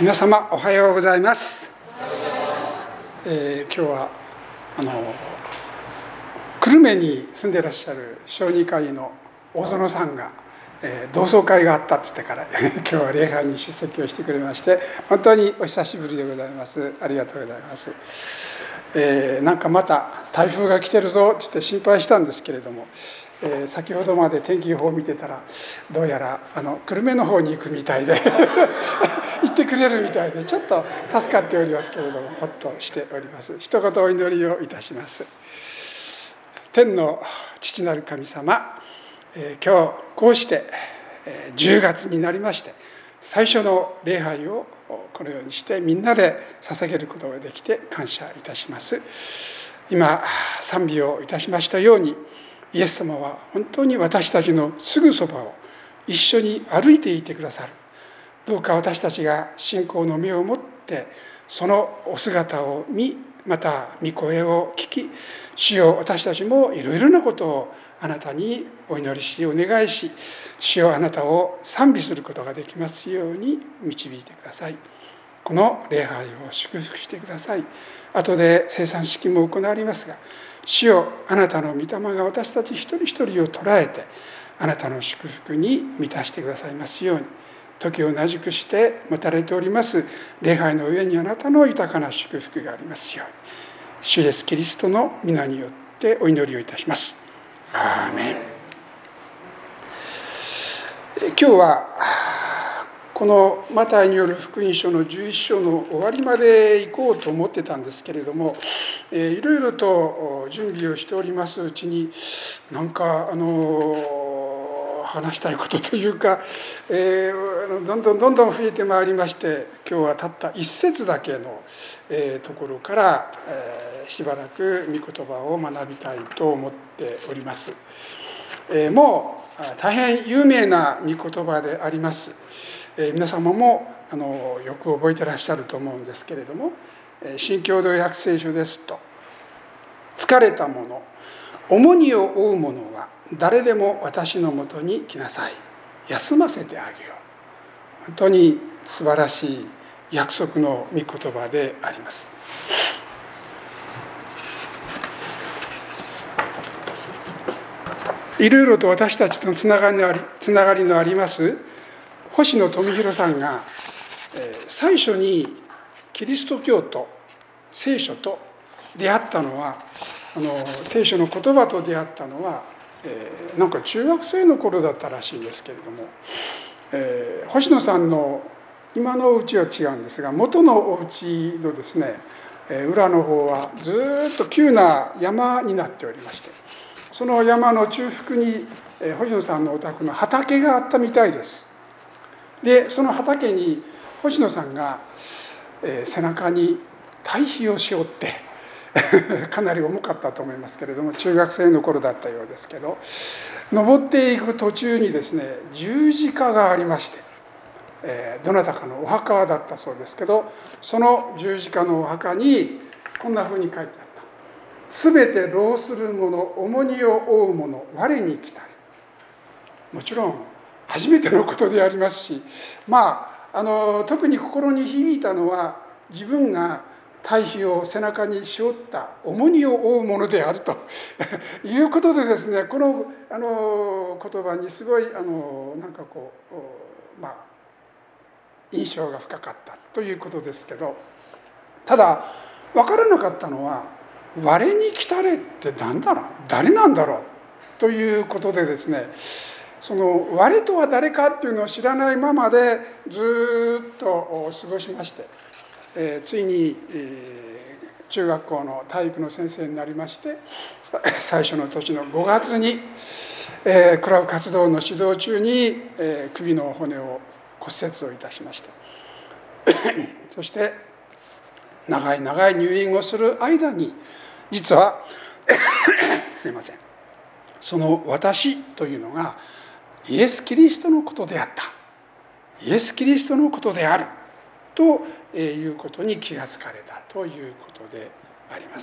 皆様おはようございます。今日は久留米に住んでいらっしゃる小児科医の大園さんが、同窓会があったって言ってから今日は礼拝に出席をしてくれまして、本当にお久しぶりでございます。ありがとうございます。なんかまた台風が来てるぞって言って心配したんですけれども、先ほどまで天気予報を見てたらどうやら久留米の方に行くみたいで行ってくれるみたいで、ちょっと助かっておりますけれども、ほっとしております。一言お祈りをいたします。天の父なる神様、今日こうして10月になりまして、最初の礼拝をこのようにしてみんなで捧げることができて感謝いたします。今賛美をいたしましたように、イエス様は本当に私たちのすぐそばを一緒に歩いていてくださる。どうか私たちが信仰の目を持ってそのお姿を見、また御声を聞き、主よ、私たちもいろいろなことをあなたにお祈りしお願いし、主よ、あなたを賛美することができますように導いてください。この礼拝を祝福してください。後で聖餐式も行われますが、主よ、あなたの御霊が私たち一人一人を捉えて、あなたの祝福に満たしてくださいますように。時を同じくして持たれております礼拝の上にあなたの豊かな祝福がありますように、主イエスキリストの皆によってお祈りをいたします。アーメン。今日はこのマタイによる福音書の11章の終わりまで行こうと思ってたんですけれども、いろいろと準備をしておりますうちに、なんか話したいことというか、どんどん増えてまいりまして、今日はたった一節だけのところから、しばらく御言葉を学びたいと思っております。もう大変有名な御言葉であります。皆様もよく覚えてらっしゃると思うんですけれども、新共同訳聖書ですと、疲れた者、重荷を負う者は誰でも私のもとに来なさい、休ませてあげよう。本当に素晴らしい約束の御言葉であります。いろいろと私たちとつながりのあります星野富弘さんが、最初にキリスト教と聖書と出会ったのは、聖書の言葉と出会ったのは、なんか中学生の頃だったらしいんですけれども、星野さんの今のお家は違うんですが、元のお家のですね、裏の方はずっと急な山になっておりまして、その山の中腹に星野さんのお宅の畑があったみたいです。でその畑に星野さんが、背中に堆肥を背負ってかなり重かったと思いますけれども、中学生の頃だったようですけど、登っていく途中にですね、十字架がありまして、どなたかのお墓だったそうですけど、その十字架のお墓にこんなふうに書いてあった。すべて労する者、重荷を負う者、我に来たり。もちろん初めてのことでありますし、特に心に響いたのは、自分が堆肥を背中に背負った重荷を負うものであるということでですね、この言葉にすごい印象が深かったということですけど、ただ分からなかったのは、我に来たれって何だろう、誰なんだろうということでですね、その我とは誰かっていうのを知らないままでずっと過ごしまして、ついに、中学校の体育の先生になりまして、最初の年の5月に、クラブ活動の指導中に、首の骨を骨折をいたしましたそして長い入院をする間に、実はすいません、その私というのがイエス・キリストのことであった、イエス・キリストのことであるということに気がつかれたということであります。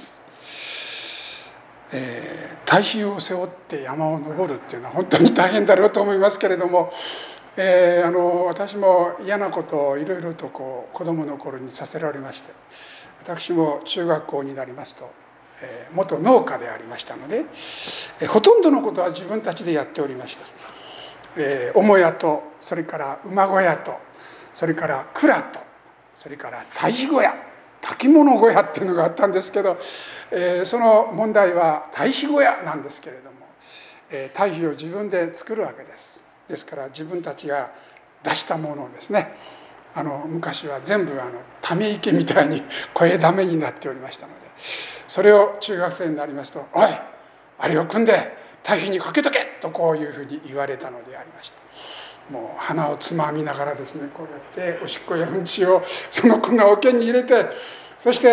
堆肥を背負って山を登るっていうのは本当に大変だろうと思いますけれども、 私も嫌なことをいろいろと子供の頃にさせられまして、私も中学校になりますと、元農家でありましたので、ほとんどのことは自分たちでやっておりました。母屋と、それから馬小屋と、それから蔵と、それから堆肥小屋、炊物小屋っていうのがあったんですけど、その問題は堆肥小屋なんですけれども、堆肥を自分で作るわけです。ですから自分たちが出したものをですね、昔は全部ため池みたいに肥だめになっておりましたので、それを中学生になりますと「おいあれを汲んで堆肥にかけとけ!」とこういうふうに言われたのでありました。もう鼻をつまみながらですね、こうやっておしっこやうんちをその粉桶に入れて、そして、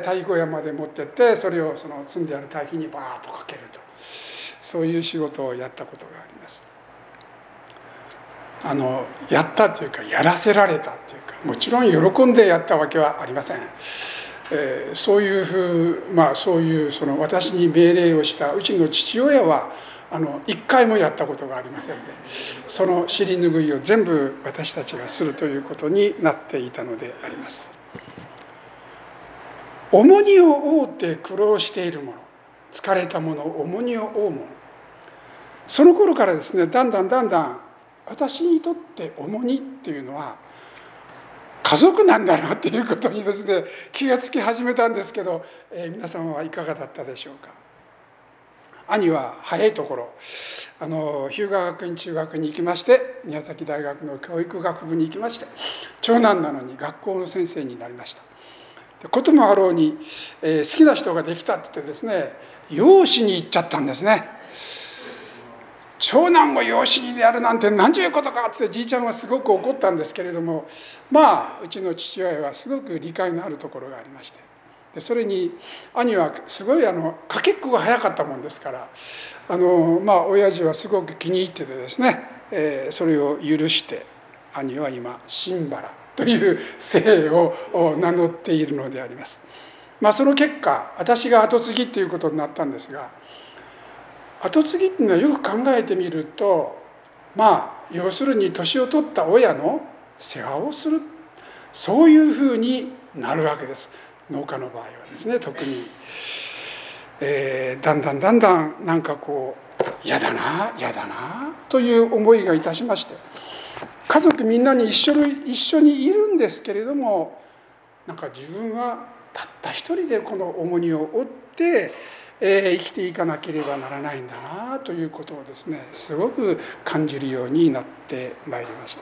堆肥小屋まで持ってって、それをその積んである堆肥にバーッとかけると、そういう仕事をやったことがあります。やったというか、やらせられたというか、もちろん喜んでやったわけはありません。そういうそういうその私に命令をしたうちの父親は一回もやったことがありませんで、その尻拭いを全部私たちがするということになっていたのであります。重荷を負って苦労しているもの、疲れたもの、重荷を負うもの、その頃からですね、だんだん私にとって重荷っていうのは家族なんだなっていうことにですね、気がつき始めたんですけど、皆さんはいかがだったでしょうか。兄は早いところ日向学院中学に行きまして、宮崎大学の教育学部に行きまして、長男なのに学校の先生になりました。こともあろうに、好きな人ができたって言ってですね、養子に行っちゃったんですね。長男を養子にやるなんて何ちゅうことかってじいちゃんはすごく怒ったんですけれども、うちの父親はすごく理解のあるところがありまして、でそれに兄はすごいかけっこが早かったもんですから、親父はすごく気に入っててですね、それを許して兄は今新原という姓を名乗っているのであります。その結果私が跡継ぎということになったんですが、跡継ぎっていうのはよく考えてみると、要するに年を取った親の世話をする、そういうふうになるわけです。農家の場合はですね、特に、だんだんなんか嫌だなという思いがいたしまして、家族みんなに一緒にいるんですけれども、なんか自分はたった一人でこの重荷を負って生きていかなければならないんだなということをですね、すごく感じるようになってまいりました。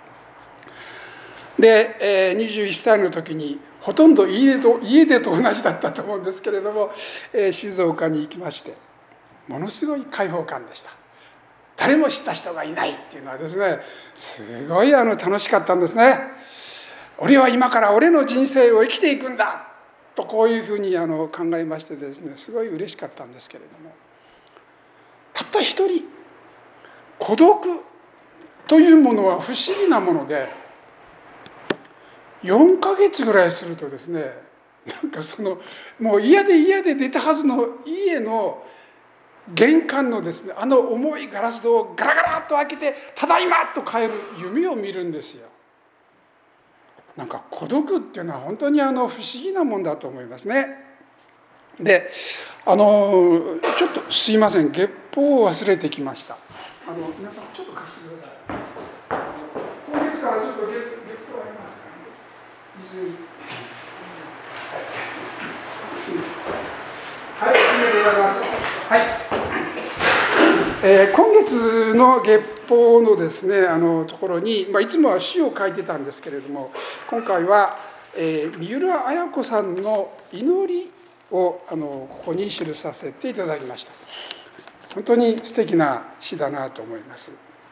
で、21歳の時にほとんど家出と同じだったと思うんですけれども、静岡に行きまして、ものすごい開放感でした。誰も知った人がいないっていうのはですね、すごい楽しかったんですね。俺は今から俺の人生を生きていくんだと、こういうふうに考えましてですね、すごい嬉しかったんですけれども、たった一人孤独というものは不思議なもので、4ヶ月ぐらいするとですね、なんかもう嫌で出たはずの家の玄関のですね、重いガラス戸をガラガラっと開けて「ただいま!」と帰る夢を見るんですよ。なんか孤独っていうのは本当に不思議なもんだと思いますね。でちょっとすいません、月報を忘れてきました。皆さんちょっと貸してください。今月からちょっと月報ありますかね。はい、ありがとうございます。はい、今月の月報のですねところに、いつもは詩を書いてたんですけれども、今回は、三浦綾子さんの祈りをここに記させていただきました。本当に素敵な詩だなと思います。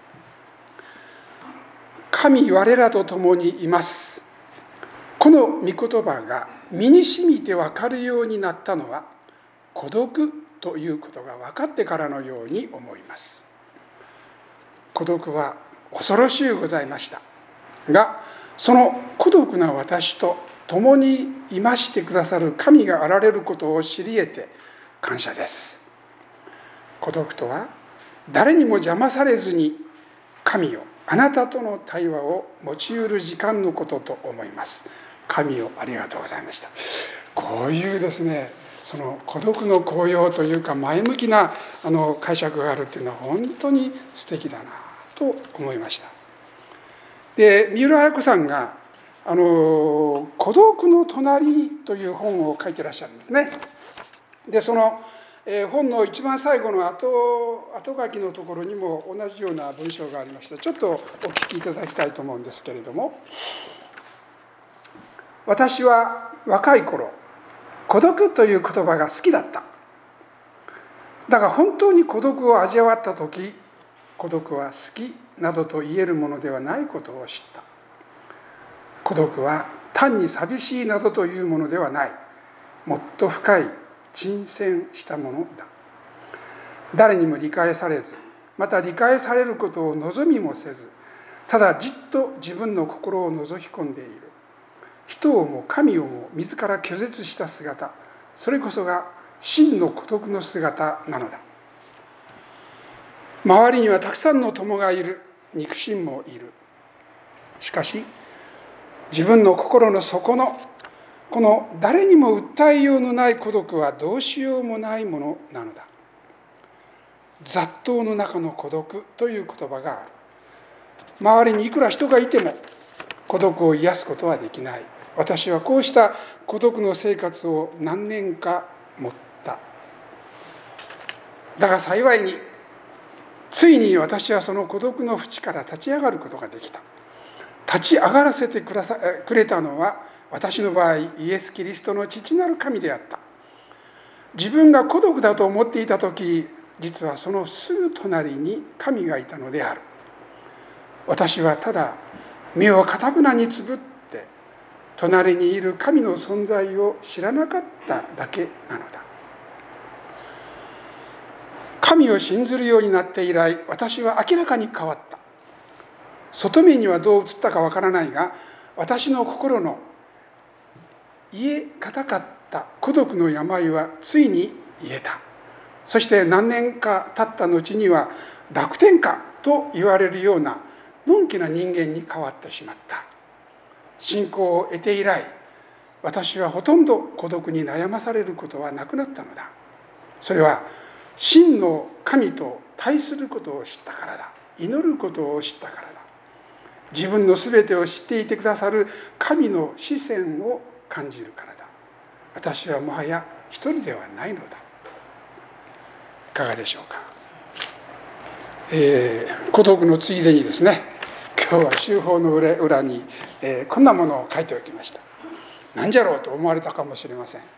神我らと共にいます。この御言葉が身に染みて分かるようになったのは、孤独ということが分かってからのように思います。孤独は恐ろしゅうございましたが、その孤独な私と共にいましてくださる神があられることを知り得て感謝です。孤独とは誰にも邪魔されずに神をあなたとの対話を持ち得る時間のことと思います。神よありがとうございました。こういうですね、その孤独の効用というか前向きな解釈があるっていうのは本当に素敵だなと思いました。で、三浦綾子さんが孤独の隣という本を書いてらっしゃるんですね。で、その本の一番最後の後書きのところにも同じような文章がありまして、ちょっとお聞きいただきたいと思うんですけれども、私は若い頃孤独という言葉が好きだった。だが本当に孤独を味わった時、孤独は好きなどと言えるものではないことを知った。孤独は単に寂しいなどというものではない、もっと深い沈潜したものだ。誰にも理解されず、また理解されることを望みもせず、ただじっと自分の心を覗き込んでいる。人をも神をも自ら拒絶した姿、それこそが真の孤独の姿なのだ。周りにはたくさんの友がいる、肉親もいる。しかし自分の心の底のこの誰にも訴えようのない孤独はどうしようもないものなのだ。雑踏の中の孤独という言葉がある。周りにいくら人がいても孤独を癒すことはできない。私はこうした孤独の生活を何年か持った。だが幸いについに私はその孤独の淵から立ち上がることができた。立ち上がらせてくれたのは私の場合イエス・キリストの父なる神であった。自分が孤独だと思っていた時、実はそのすぐ隣に神がいたのである。私はただ目をかたくなにつぶって隣にいる神の存在を知らなかっただけなのだ。神を信ずるようになって以来、私は明らかに変わった。外面にはどう映ったかわからないが、私の心の癒え難かった孤独の病はついに癒えた。そして何年か経った後には楽天家と言われるようなのんきな人間に変わってしまった。信仰を得て以来、私はほとんど孤独に悩まされることはなくなったのだ。それは真の神と対することを知ったからだ。祈ることを知ったからだ。自分のすべてを知っていてくださる神の視線を感じるからだ。私はもはや一人ではないのだ。いかがでしょうか。孤独のついでにですね、今日は週報の裏に、こんなものを書いておきました。何じゃろうと思われたかもしれません。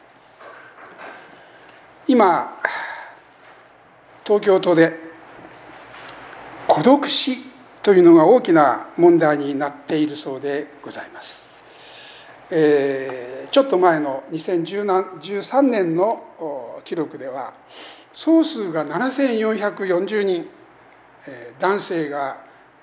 今東京都で孤独死というのが大きな問題になっているそうでございます。ちょっと前の2013年の記録では総数が7440人、男性が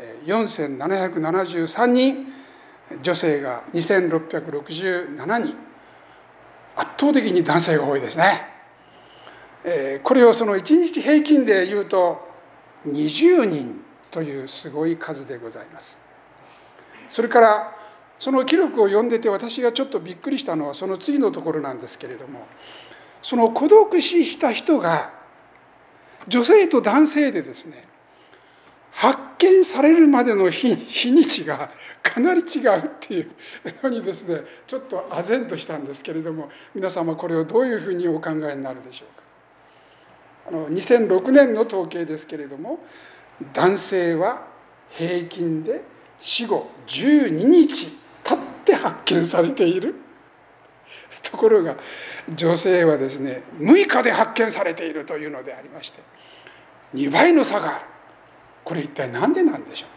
4773人、女性が2667人、圧倒的に男性が多いですね。これをその1日平均で言うと20人というすごい数でございます。それからその記録を読んでて私がちょっとびっくりしたのはその次のところなんですけれども、その孤独死した人が女性と男性でですね、発見されるまでの日にちがかなり違うっていうのにですね、ちょっと唖然としたんですけれども、皆様これをどういうふうにお考えになるでしょうか。2006年の統計ですけれども、男性は平均で死後12日経って発見されている。ところが女性はですね、6日で発見されているというのでありまして、2倍の差がある。これ一体何でなんでしょ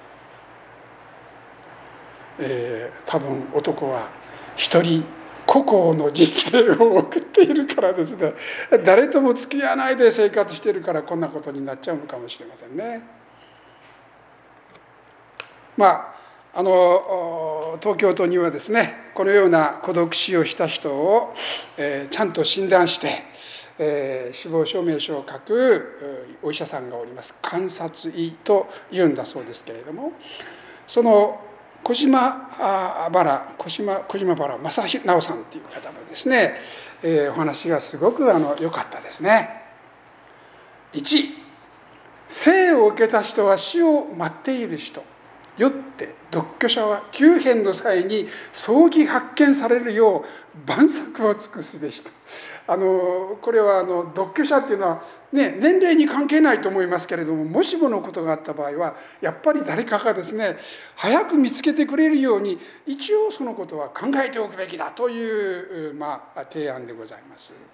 う。多分男は一人孤高の人生を送っているからですね、誰とも付き合わないで生活しているからこんなことになっちゃうのかもしれませんね。東京都にはですね、このような孤独死をした人をちゃんと診断して死亡証明書を書くお医者さんがおります。監察医というんだそうですけれども、その小島原正直さんという方のですね、お話がすごく良かったですね。1、生を受けた人は死を待っている人。よって独居者は急変の際に早期発見されるよう万策を尽くすべしと。これは独居者っていうのは、ね、年齢に関係ないと思いますけれども、もしものことがあった場合はやっぱり誰かがですね早く見つけてくれるように一応そのことは考えておくべきだという、提案でございます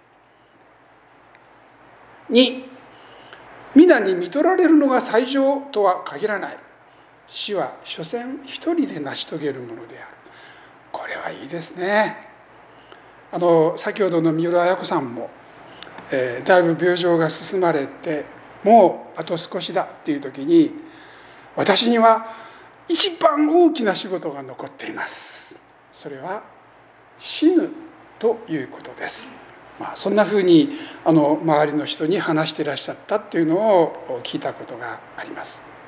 。2、皆に見取られるのが最上とは限らない。死は所詮一人で成し遂げるものである。これはいいですね。先ほどの三浦綾子さんも、だいぶ病状が進まれてもうあと少しだっていう時に、私には一番大きな仕事が残っています。それは死ぬということです。そんなふうに周りの人に話していらっしゃったっていうのを聞いたことがあります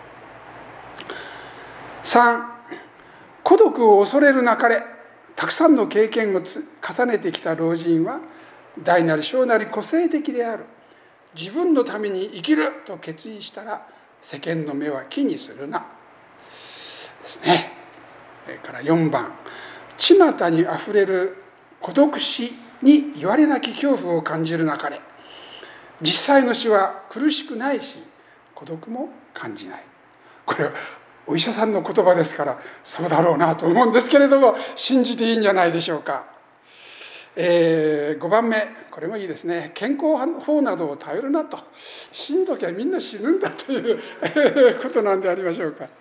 。3、孤独を恐れるなかれ。たくさんの経験を重ねてきた老人は大なり小なり個性的である。自分のために生きると決意したら世間の目は気にするなですね。それから4番、巷にあふれる孤独死に言われなき恐怖を感じるなかれ。実際の死は苦しくないし孤独も感じない。これはお医者さんの言葉ですからそうだろうなと思うんですけれども、信じていいんじゃないでしょうか。5番目、これもいいですね。健康法などを頼るなと。死ぬ時はみんな死ぬんだということなんでありましょうか。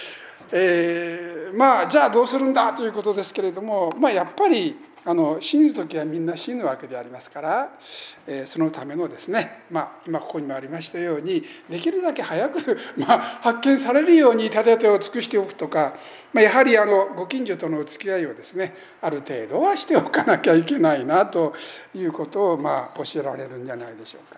じゃあどうするんだということですけれども、やっぱり死ぬ時はみんな死ぬわけでありますから、そのためのですね、今ここにもありましたようにできるだけ早く発見されるように手立てを尽くしておくとか、やはりご近所とのお付き合いをですねある程度はしておかなきゃいけないなということを教えられるんじゃないでしょうか。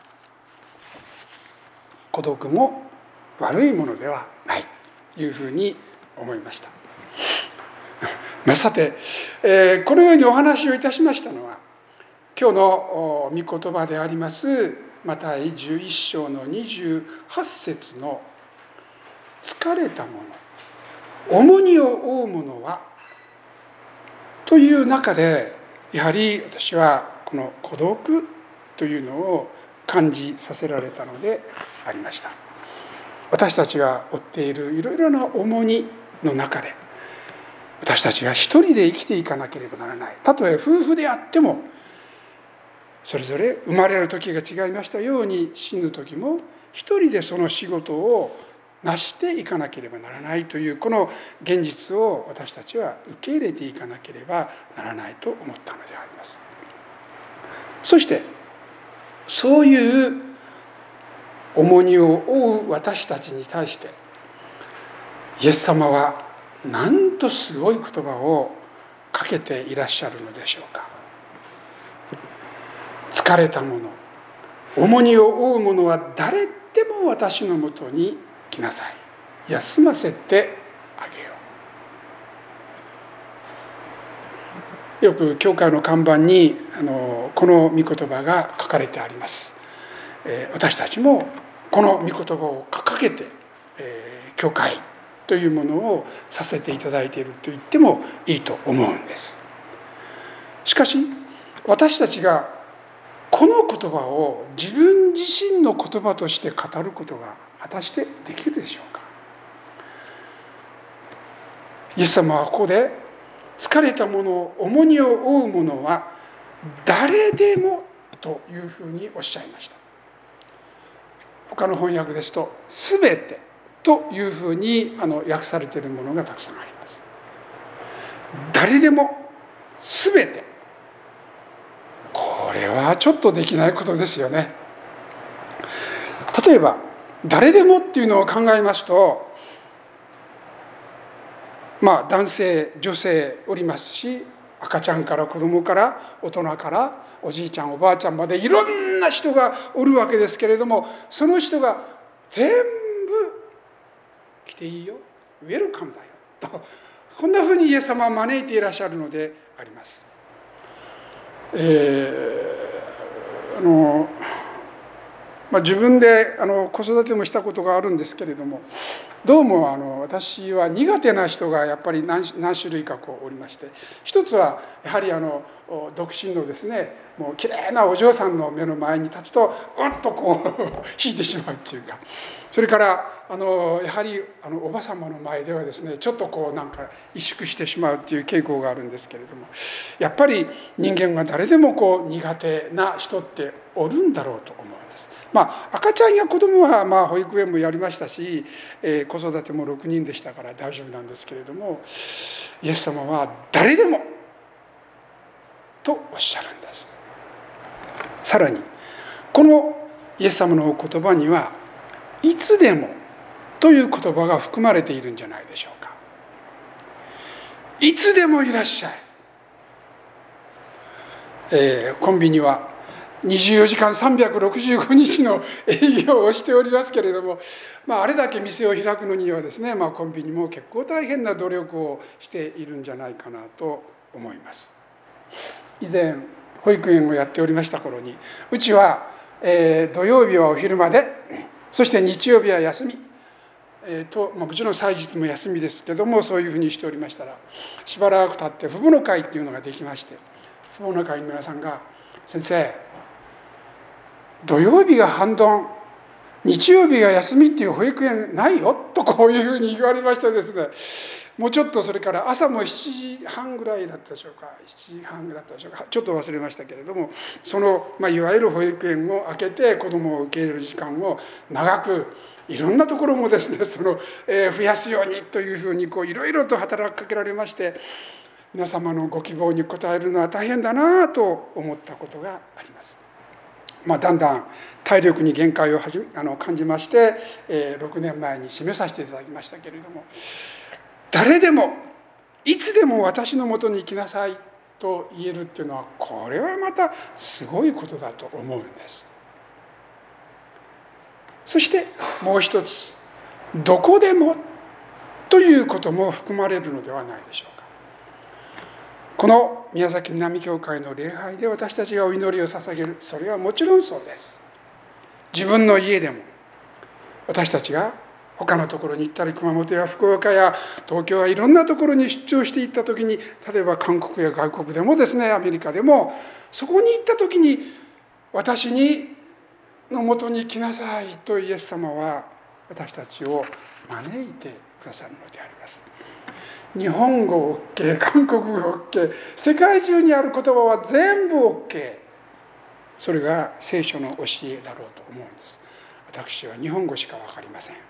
孤独も悪いものではないというふうに思いました。さて、このようにお話をいたしましたのは、今日の御言葉でありますマタイ11章の28節の「疲れた者、重荷を負う者は」という中で、やはり私はこの孤独というのを感じさせられたのでありました。私たちが負っているいろいろな重荷の中で、私たちが一人で生きていかなければならない。たとえ夫婦であっても、それぞれ生まれる時が違いましたように、死ぬ時も一人でその仕事を成していかなければならないという、この現実を私たちは受け入れていかなければならないと思ったのであります。そしてそういう重荷を負う私たちに対して、イエス様はなんとすごい言葉をかけていらっしゃるのでしょうか。疲れた者、重荷を負う者は誰でも私のもとに来なさい。休ませてあげよう。よく教会の看板にこの御言葉が書かれてあります。私たちもこの御言葉を掲げて、教会というものをさせていただいていると言ってもいいと思うんです。しかし私たちがこの言葉を自分自身の言葉として語ることが果たしてできるでしょうか。イエス様はここで疲れた者、重荷を負う者は誰でもというふうにおっしゃいました。他の翻訳ですとすべてというふうに訳されているものがたくさんあります。誰でも、すべて、これはちょっとできないことですよね。例えば誰でもっていうのを考えますと、男性女性おりますし、赤ちゃんから子供から大人からおじいちゃんおばあちゃんまでいろんな人がおるわけですけれども、その人が全部来ていいよ、ウェルカムだよと、こんなふうにイエス様は招いていらっしゃるのであります。自分で子育てもしたことがあるんですけれども、どうも私は苦手な人がやっぱり何種類かおりまして、一つはやはり独身のですね、もうきれいなお嬢さんの目の前に立つとうっと引いてしまうっていうか、それからやはりおば様の前ではですね、ちょっとなんか萎縮してしまうっていう傾向があるんですけれども、やっぱり人間が誰でも苦手な人っておるんだろうと思うんです。赤ちゃんや子供は保育園もやりましたし、子育ても6人でしたから大丈夫なんですけれども、イエス様は誰でもとおっしゃるんです。さらにこのイエス様のお言葉にはいつでもという言葉が含まれているんじゃないでしょうか。いつでもいらっしゃい。コンビニは24時間365日の営業をしておりますけれども、あれだけ店を開くのにはですね、コンビニも結構大変な努力をしているんじゃないかなと思います。以前保育園をやっておりました頃に、うちは、土曜日はお昼まで、そして日曜日は休み、もちろん祭日も休みですけども、そういうふうにしておりましたら、しばらく経って父母の会っていうのができまして、父母の会の皆さんが「先生、土曜日が半ドン、日曜日が休みっていう保育園ないよ」とこういうふうに言われましてですね、もうちょっと、それから朝も7時半ぐらいだったでしょうか、7時半だったでしょうか、ちょっと忘れましたけれども、その、いわゆる保育園を開けて子どもを受け入れる時間を長く、いろんなところもですね、増やすようにというふうにいろいろと働きかけられまして、皆様のご希望に応えるのは大変だなと思ったことがあります。だんだん体力に限界を感じまして、6年前に締めさせていただきましたけれども、誰でもいつでも私のもとに来なさいと言えるっていうのは、これはまたすごいことだと思うんです。そしてもう一つ、どこでもということも含まれるのではないでしょうか。この宮崎南教会の礼拝で私たちがお祈りを捧げる、それはもちろんそうです。自分の家でも、私たちが他のところに行ったり、熊本や福岡や東京やいろんなところに出張していった時に、例えば韓国や外国でもですね、アメリカでも、そこに行った時に私のもとに来なさいとイエス様は私たちを招いてくださるのであります。日本語 OK、 韓国語 OK、 世界中にある言葉は全部 OK。 それが聖書の教えだろうと思うんです。私は日本語しか分かりません。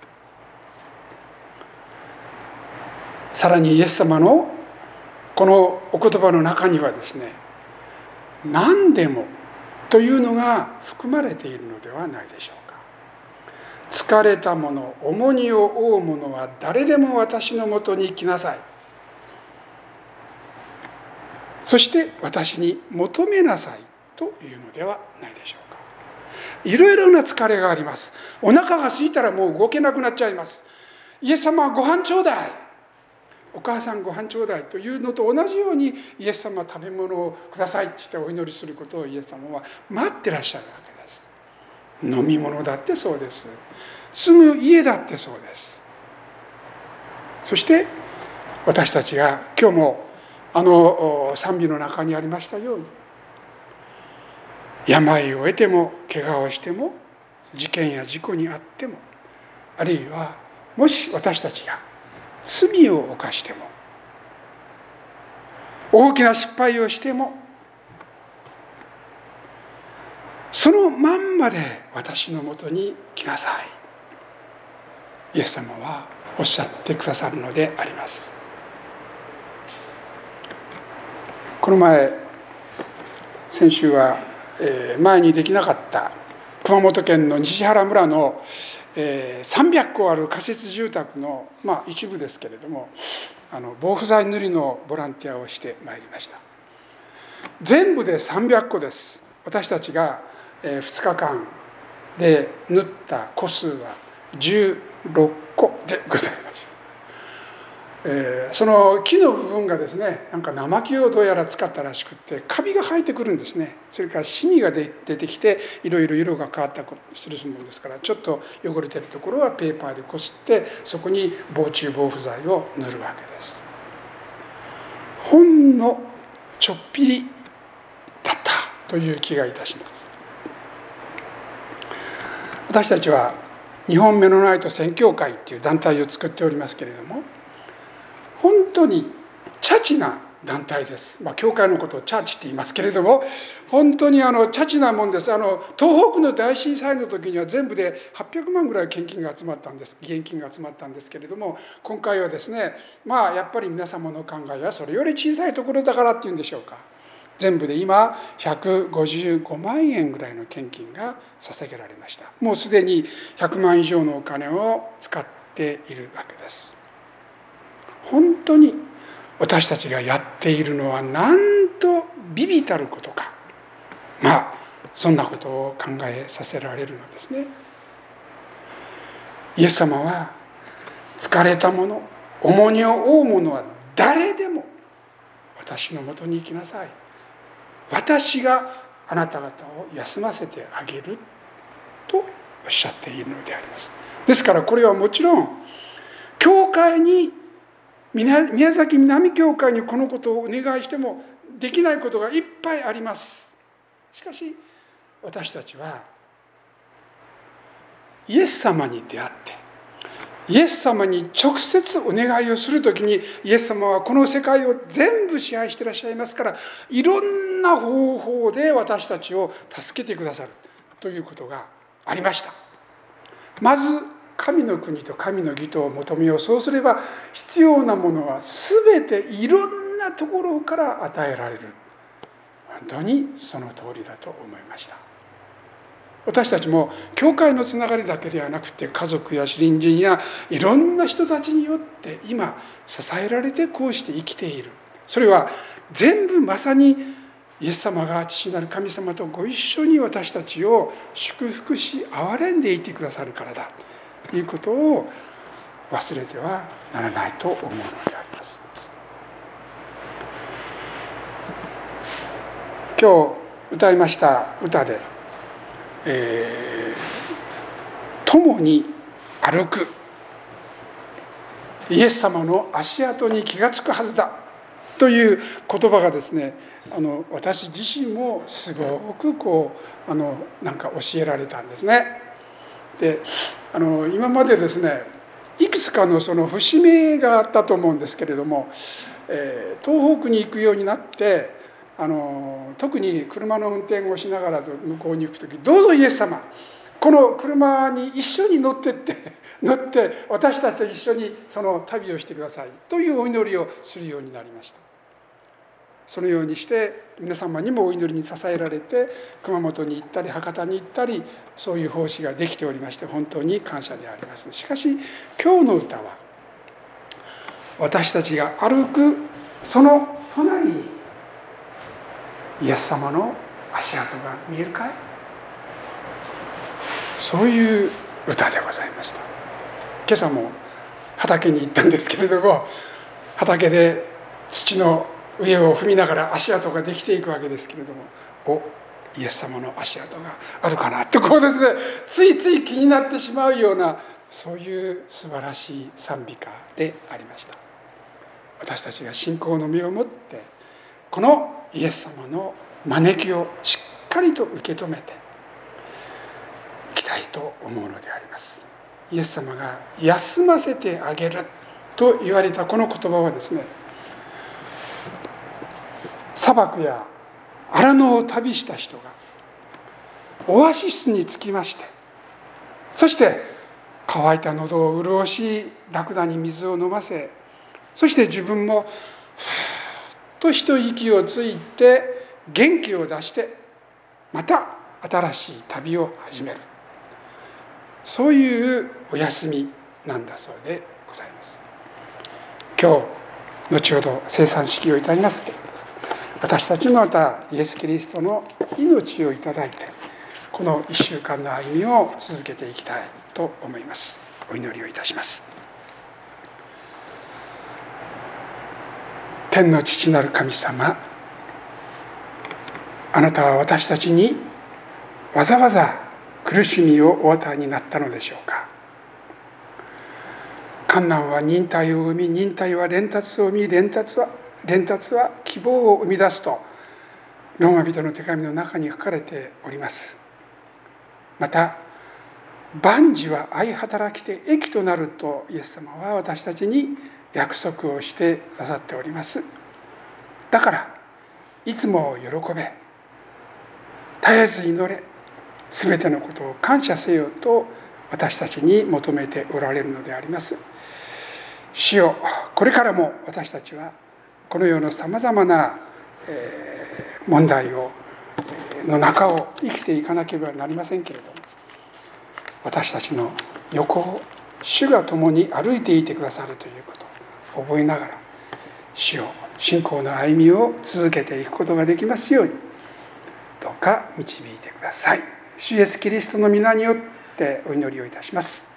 さらにイエス様のこのお言葉の中にはですね、何でもというのが含まれているのではないでしょうか。疲れた者、重荷を負う者は誰でも私のもとに来なさい。そして私に求めなさいというのではないでしょうか。いろいろな疲れがあります。お腹が空いたらもう動けなくなっちゃいます。イエス様はご飯ちょうだい、お母さんご飯ちょうだいというのと同じように、イエス様は食べ物をくださいって言ってお祈りすることをイエス様は待ってらっしゃるわけです。飲み物だってそうです。住む家だってそうです。そして私たちが今日も賛美の中にありましたように、病を得ても怪我をしても事件や事故にあっても、あるいはもし私たちが罪を犯しても、大きな失敗をしても、そのまんまで私のもとに来なさい、イエス様はおっしゃってくださるのであります。この前、先週は前にできなかった熊本県の西原村の300戸ある仮設住宅の一部ですけれども、防腐剤塗りのボランティアをしてまいりました。全部で300戸です。私たちが 2日間で縫った個数は16個でございました。その木の部分がですね、なんか生木をどうやら使ったらしくってカビが生えてくるんですね。それからシミが出てきていろいろ色が変わったりするものですから、ちょっと汚れてるところはペーパーでこすってそこに防虫防腐剤を塗るわけです。ほんのちょっぴりだったという気がいたします。私たちは日本メノナイト宣教会という団体を作っておりますけれども、本当にチャチな団体です。教会のことをチャーチって言いますけれども、本当にチャチなもんです。東北の大震災の時には全部で800万ぐらい現金が集まったんですけれども、今回はですね、やっぱり皆様の考えはそれより小さいところだからっていうんでしょうか、全部で今155万円ぐらいの献金が捧げられました。もうすでに100万以上のお金を使っているわけです。本当に私たちがやっているのはなんと微々たることか、そんなことを考えさせられるのですね。イエス様は疲れた者、重荷を負う者は誰でも私のもとに行きなさい、私があなた方を休ませてあげるとおっしゃっているのであります。ですからこれはもちろん教会に、宮崎南教会にこのことをお願いしてもできないことがいっぱいあります。しかし私たちはイエス様に出会って、イエス様に直接お願いをするときに、イエス様はこの世界を全部支配していらっしゃいますから、いろんな方法で私たちを助けてくださるということがありました。まず神の国と神の義とを求めよう。そうすれば必要なものは全ていろんなところから与えられる。本当にその通りだと思いました。私たちも教会のつながりだけではなくて、家族や隣人やいろんな人たちによって今支えられてこうして生きている。それは全部まさにイエス様が父なる神様とご一緒に私たちを祝福し憐れんでいてくださるからだということを忘れてはならないと思うのであります。今日歌いました歌で、共に歩く、イエス様の足跡に気がつくはずだという言葉がですね、私自身もすごくなんか教えられたんですね。で今までですね、いくつかのその節目があったと思うんですけれども、東北に行くようになって、特に車の運転をしながら向こうに行く時、どうぞイエス様、この車に一緒に乗って私たちと一緒にその旅をしてくださいというお祈りをするようになりました。そのようにして皆様にもお祈りに支えられて、熊本に行ったり博多に行ったり、そういう奉仕ができておりまして、本当に感謝であります。しかし今日の歌は、私たちが歩くその隣にイエス様の足跡が見えるかい、そういう歌でございました。今朝も畑に行ったんですけれども、畑で土の上を踏みながら足跡ができていくわけですけれども、イエス様の足跡があるかなってですね、ついつい気になってしまうような、そういう素晴らしい賛美歌でありました。私たちが信仰の目を持ってこのイエス様の招きをしっかりと受け止めていきたいと思うのであります。イエス様が休ませてあげると言われたこの言葉はですね、砂漠や荒野を旅した人がオアシスに着きまして、そして乾いた喉を潤し、ラクダに水を飲ませ、そして自分もふーっと一息をついて元気を出して、また新しい旅を始める、そういうお休みなんだそうでございます。今日後ほど聖餐式をいただきますけれど、私たちもまたイエス・キリストの命をいただいて、 この1週間の歩みを続けていきたいと思います。お祈りをいたします。天の父なる神様、あなたは私たちにわざわざ苦しみをお与えになったのでしょうか。患難は忍耐を生み、忍耐は連達を生み、連達は希望を生み出すとローマ人の手紙の中に書かれております。また万事は相働きで益となるとイエス様は私たちに約束をしてくださっております。だからいつも喜べ、絶えず祈れ、すべてのことを感謝せよと私たちに求めておられるのであります。主よ、これからも私たちはこの世のさまざまな問題の中を生きていかなければなりませんけれども、私たちの横を主が共に歩いていてくださるということを覚えながら、主よ、信仰の歩みを続けていくことができますようにどうか導いてください。主イエスキリストの皆によってお祈りをいたします。